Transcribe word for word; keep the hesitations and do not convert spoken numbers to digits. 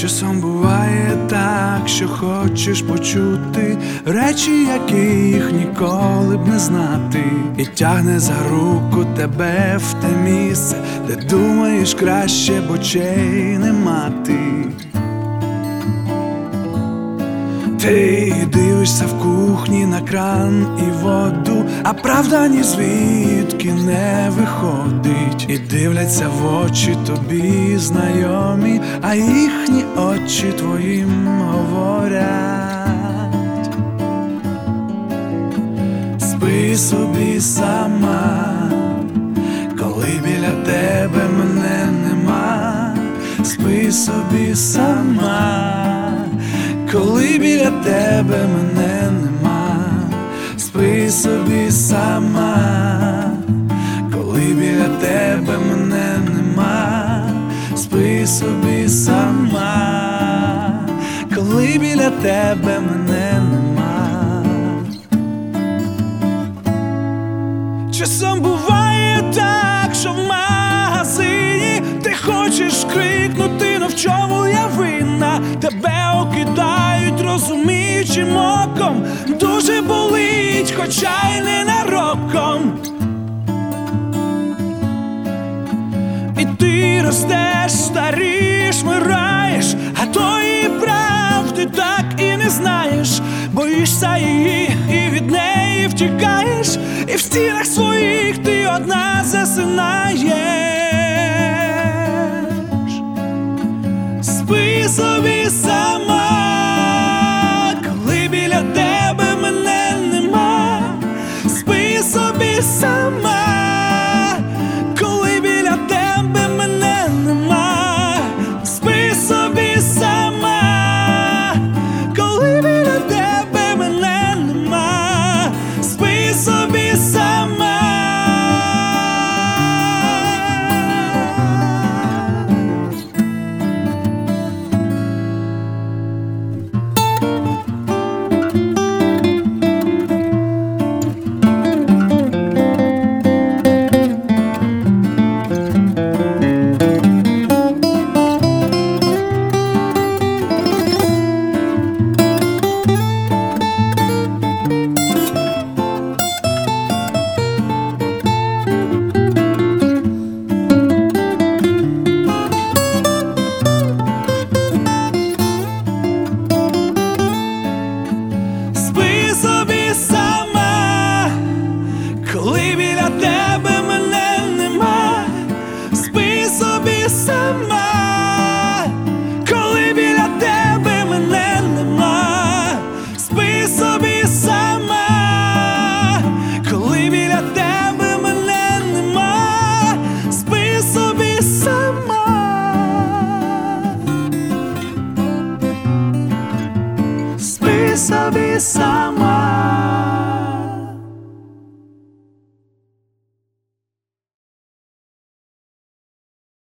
Часом буває так, що хочеш почути речі, яких ніколи б не знати, і тягне за руку тебе в те місце, де думаєш краще б очей не мати. Ти дивишся в кухні на кран і воду, а правда ні звідки не виходить. І дивляться в очі тобі знайомі, а їхні очі твоїм говорять: спи собі сама, коли біля тебе мене нема. Спи собі сама, коли біля тебе мене нема. Спи собі сама, коли біля тебе мене нема. Спи собі сама, коли біля тебе мене нема. Часом буває так, що в магазині ти хочеш крикнути, но в чому я винна? Тебе окидають розуміючим оком, дуже болить, хоча й ненароком. І ти ростеш, старієш, вмираєш, а тої правди так і не знаєш. Боїшся її і від неї втікаєш, і в стінах своїх ти одна засинаєш. Спи собі сама, коли біля тебе мене нема. Спи собі сама, коли біля тебе мене нема. Спи собі сама, коли біля тебе мене нема. Спи собі сама. Коли біля тебе мене нема. Спи собі сама, коли біля тебе мене нема. Спи собі сама, коли біля тебе мене нема. Спи собі сама. Спи собі сама.